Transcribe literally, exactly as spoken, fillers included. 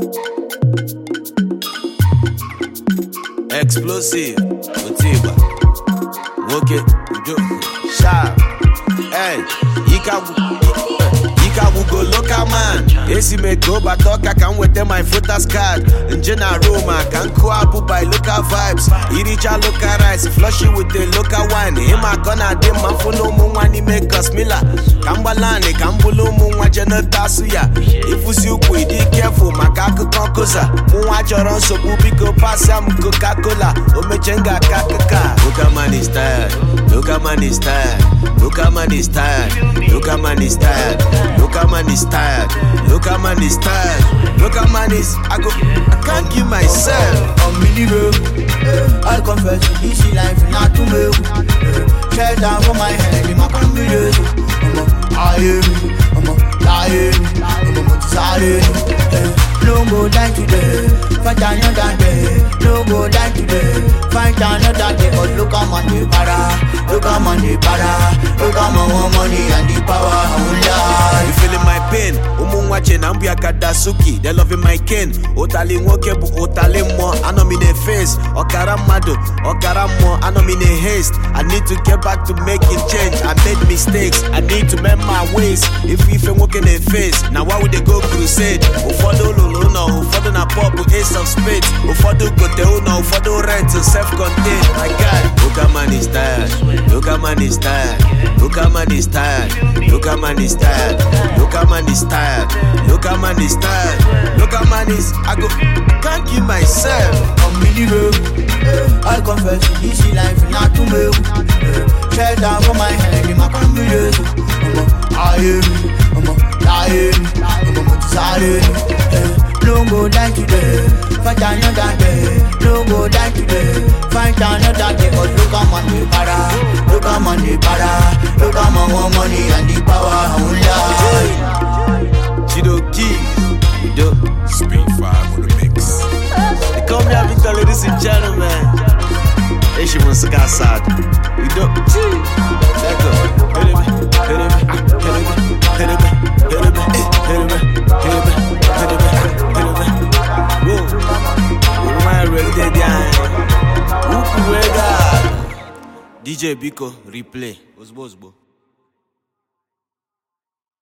Explosive, Motiva, Woke, Sharp, hey, Ika. I will go local man. Esi me go back I can with them my voters card. In general Roma can co by local vibes. Iricha local rice, flush it with the local wine. Him a gonna dim my phone no money make us mila. Kambalane, Kambulu Mwa Janata Suya. If we see you be careful, Makaku Konkosa. Mwa Joron so Bubiko Passam Coca Cola. Omechenga Kakaka. Look a man is tired. Look a man is tired. Look a man is tired. Look a man is tired. Look a man is tired. Look a man is tired. Look a man is. I go. I can't give myself. Unbelievable. I confess this life not to me. Shut down for my head in my family. I am. I'm a lion. I'm a desire. No more than today. Fight another day. No more than today. Fight another day. But look at money para. Look at money para. Look at my money and the power. You feeling my pain? Umu watching Ambia Kadasuki. They loving my kin. Otali Wokebu, Otali Mo. I know me the face. Okaramado, Okaramo. I know me the haste. I need to get back to making change. I made mistakes. I need to mend my ways. If we ain't walking the face, now why would they go crusade? Ufodo Luluno, Ufodo na pop, ace of spades. Ufodo go te uno, Ufodo rent to self-contained. My God, look a man is tired. Look a man is tired. Look a man is tired. Look a man is tired. Look a man is tired. Look a man is tired. Look a man is. I go. I can't give myself. Unbelievable. I confess this life not to me. Shut down for my head in my family. I am. I'm a lion. I'm a desire. No more than today. Fight another day. No more than today. Fight another day. But look at money para. Look at money para. Look at my money and the power. Chido Key, you do Speed five on the mix. They come here and tell ladies and gentlemen. Hey, she wants to go outside. You do let go. Hit it, hit it, hit it, hit it, hit it, hit it, hit it, hit it, hit it. Whoa, we're right ready there. Whoop, D J Biko, replay. Osbo, Osbo.